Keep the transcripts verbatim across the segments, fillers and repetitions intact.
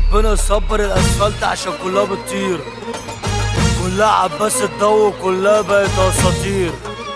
ربنا يصبر الاسفلت عشان كلها بتطير، كلها عباس الضو كلها بقت اساطير.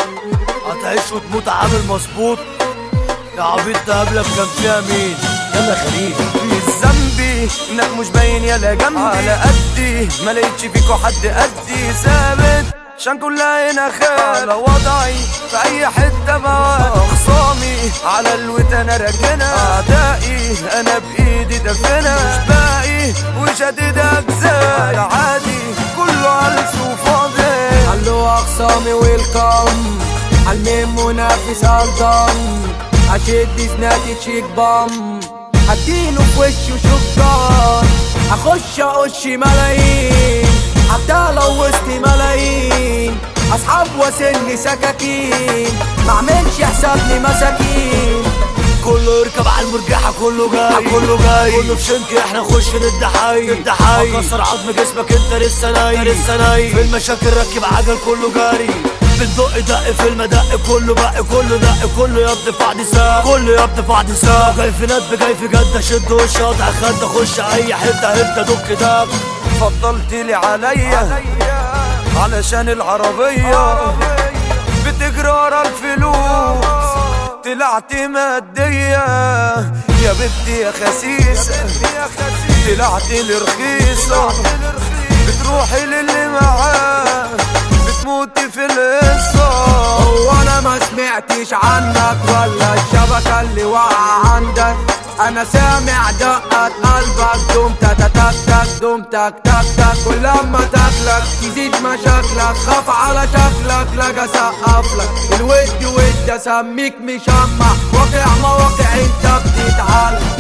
هتعيش وتموت عامل مظبوط يا عبيط، ده قبلك كان فيها مين؟ يلا خليل. مش ذنبي انك مش باين يلا جنبي، على قدي ما لقيتش فيكوا حد قدي ثابت عشان كلها هنا خير. على وضعي في اي حته بقى اخصامي على الوت انا راكنها، اعدائي انا بايدي دفنها، مش باقي وشديد اجزاء عادي كله هلس وفاضي. علو اخصامي ويلكم عالمين منافس الضم، اشد زناتي تشيك بام هديله في وشه شكران، اخش اقش ملايين حتى لو وسط ملايين، اصحاب واسني سكاكين معملش حسابني مساكين. كله يركب على المرجحة كله جاي كله جاي كله في شنك احنا نخش ند حي ند حي، هكسر عظم جسمك انت لسه نايم لسه نايم، في المشاكل ركب عجل كله جاري، بتدق دق في المدق كله بق كله دق كله يبدي في بعض ساعة كله يبدي في بعض ساعة، جاي في ندب جاي في جدة شد وش قطع خد اخش اي حتة هبدة دك دق. فضلتلي عليا علشان العربية بتجري ورا الفلوس، طلعت مادية يا بنتي يا خسيسة، طلعت لي رخيصة، بتروحي للي معاه بتموتي في القصة. وانا ما سمعتش عنك ولا الشبكة اللي واقعة عندك، انا سامع دقة قلبك دوم تك تك تك دوم تك تك تك، كل لما تاكلك تزيد مشاكلك، خاف على شكلك لاجي اسقفلك، الود ود اسميك مشمع، واقع مواقع انت بتتعلم.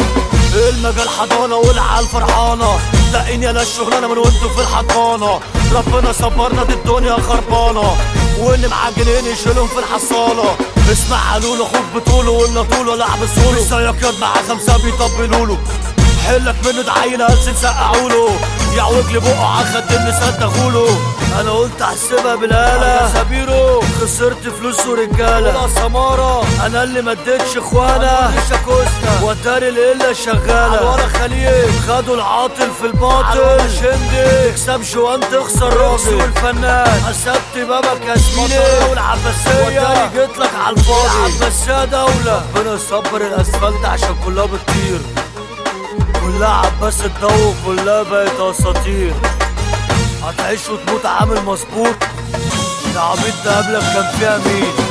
المجال حضانة والعيال فرحانة، لاقيني يا الشغلانة من وانتو في الحضانة، ربنا صبرنا دي الدنيا خربانة، واللي معجنين يشيلهم في الحصالة. اسمع علولو اخوك بطوله ولا طوله لعب السولو، السياكات مع خمسة بيطبلوله، حلك منه ده عيل هلسن سقعوله، يعوج لي بقه عالخدين صدقوله. انا قلت احسبها بالآلة يا سبيرو، خسرت فلوس ورجالة ولا سمارة، انا اللي مديتش اخوانا واتاري القلة شغالة، ولا خليل خدوا العاطل في الباطل، شندي تكسب شوان تخسر راسي، والفنان حسبت بابك يا زميلي، والعباسية واتاري جيتلك عالفاضي، العباسية دولة. ربنا يصبر الاسفلت عشان كلها بتطير، كلها عباس الضو كلها بقت اساطير. هتعيش وتموت عامل مظبوط يا عبيط، ده قبلك كان فيها مين؟